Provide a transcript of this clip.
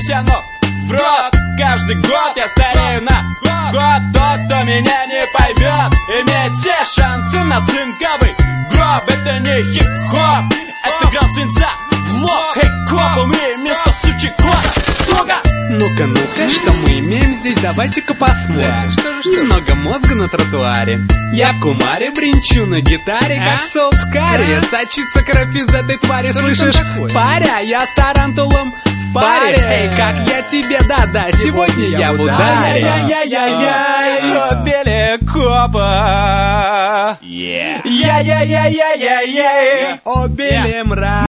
Смейся, но в рот. Каждый год я старею на год. Тот, кто меня не поймет, имеет все шансы на цинковый гроб. Это не хип-хоп, это грамм свинца в лоб. Эй, копы, мы вместо сучий кот, сука! Ну-ка, ну-ка, что мы имеем здесь? Давайте-ка посмотрим. Немного мозга на тротуаре. Я в кумаре бринчу на гитаре, как соус карри. Сочится кровь из этой твари, слышишь? Паря, я с тарантулом в паре. Эй, как я тебе, да-да, сегодня я в ударе. Я-я-я-я-я, убили копа. Я-я-я-я-я-я, Убили мразь.